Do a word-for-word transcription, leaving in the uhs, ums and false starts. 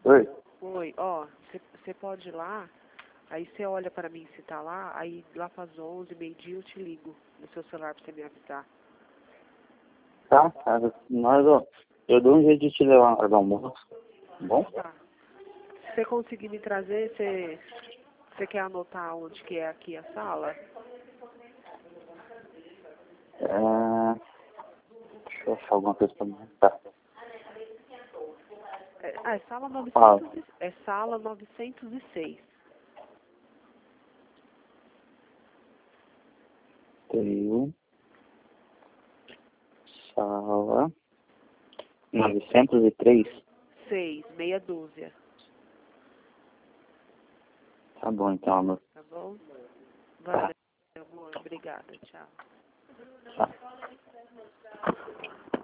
Oi? Oi, ó, você pode ir lá, aí você olha pra mim se tá lá, aí lá pras onze, meio-dia eu te ligo no seu celular pra você me avisar. Tá, cara. Mas, ó, eu dou um jeito de te levar na hora do almoço. Tá bom? Tá. Se você conseguir me trazer, você você quer anotar onde que é aqui a sala? É... Deixa eu achar alguma coisa pra mim. Tá. É, ah, é sala Fala. novecentos e, é sala novecentos e seis. Tem sala novecentos e três. Seis, meia dúzia, Tá bom, então, amor. tá bom? Tá. Valeu, amor. Obrigada, tchau. Tá.